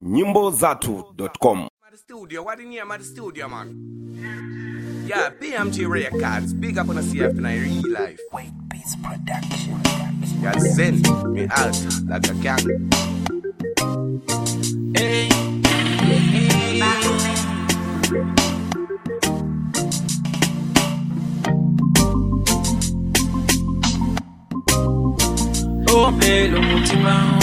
nyimbo.zatu.com. Studio, what in here, the studio, man? Yeah, BMG Records, big up on the CF in real life. Wait Beats Production. Yeah, send me out like a gang. Hey, oh, pelo mutima,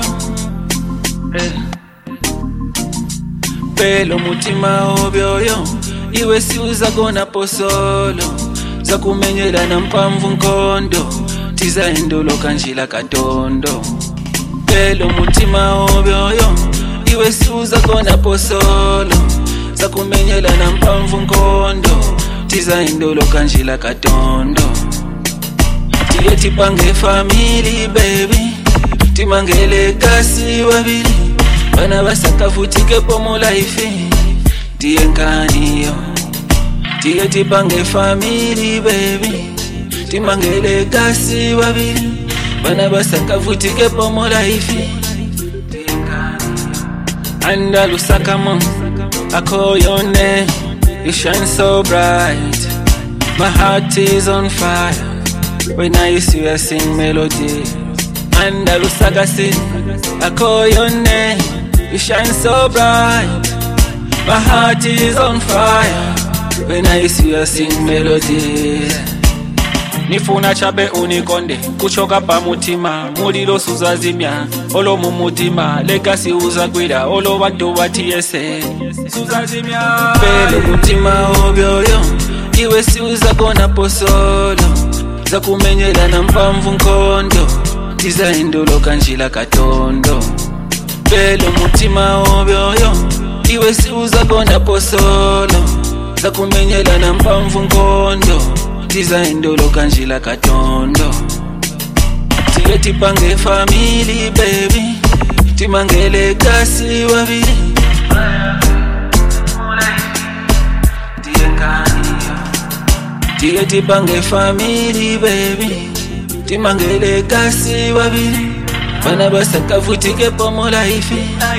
pelo mutima obyoyo iwe siuza kona posolo zakumenyela na mpamvu nkondo tizaendolo kanjila katondo pelo mutima obyoyo iwe siuza kona posolo zakumenyela na mpamvu nkondo tizaendolo kanjila katondo tiye tipange family baby timangele kasi wabili bana basakavutike pomo life tiye nkaniyo tiye tipange family baby timangele kasi wabili bana basakavutike pomo life tiye nkaniyo Andalusakamo I call your name you shine so bright my heart is on fire when I see you sing melody Andalusakasi I call your name you shine so bright my heart is on fire when I see you sing melody Nifuna chabe unikonde kuchoka pa mutima mulilo suzazimya olo mumutima legacy uzakwira olo bantu batiyese suzazimya pele mutima obyoyo iwe siuza kona posolo zakumenyela na mpamvu nkondo tizaendolo kanjila katondo pele mutima obyoyo iwe siuza kona posolo zakumenyela na mpamvu nkondo tizaendolo kanjila katondo tiye tipange family baby timangele kasi wabili tiye nkaniyo tiye tipange family baby timangele kasi wabili bana basakavutike pomo life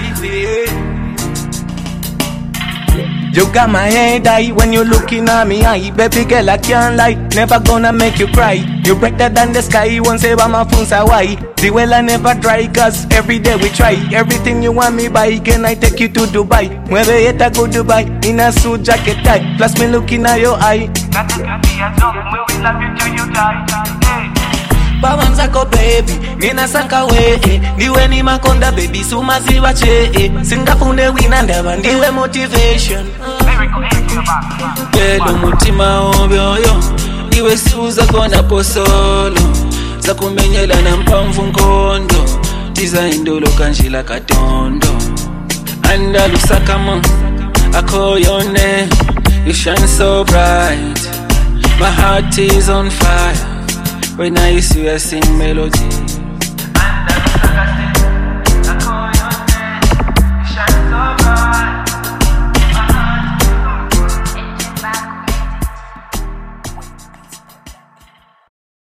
You got my head high when you looking at me eye. Baby girl, I can't lie, never gonna make you cry. You brighter than the sky, won't say about my phone's Hawaii. The well I never dry, cause every day we try. Everything you want me buy, can I take you to Dubai? Mueve yet I go Dubai, in a suit jacket tie. Plus me looking at your eye. Nothing can be a joke, we will love you till you die. Hey. Bawanzako baby, mina sanka we Niwe ni makonda baby, sumazi wache Singafune wina ndaba, ndiwe motivation pelo mutima obyoyo iwe siuza kona posolo zakumenyela na mpamvu nkondo tizaendolo kanjila katondo Andalusakamo I call your name you shine so bright my heart is on fire when I see you sing melody